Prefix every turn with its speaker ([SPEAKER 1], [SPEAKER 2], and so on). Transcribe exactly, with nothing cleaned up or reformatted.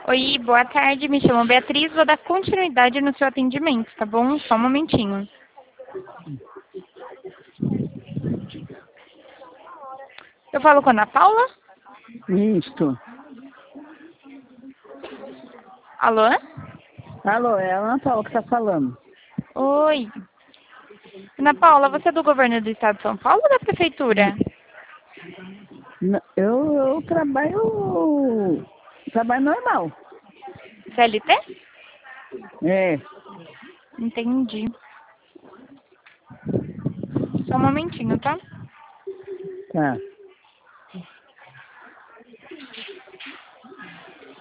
[SPEAKER 1] Oi, boa tarde. Me chamo Beatriz. Vou dar continuidade no seu atendimento, tá bom? Só um momentinho. Eu falo com a Ana Paula?
[SPEAKER 2] Isto.
[SPEAKER 1] Alô?
[SPEAKER 2] Alô, é a Ana Paula que está falando.
[SPEAKER 1] Oi. Ana Paula, você é do governo do estado de São Paulo ou da prefeitura?
[SPEAKER 2] N- Eu, eu trabalho. Trabalho normal.
[SPEAKER 1] C L T?
[SPEAKER 2] É.
[SPEAKER 1] Entendi. Só um momentinho, tá?
[SPEAKER 2] Tá.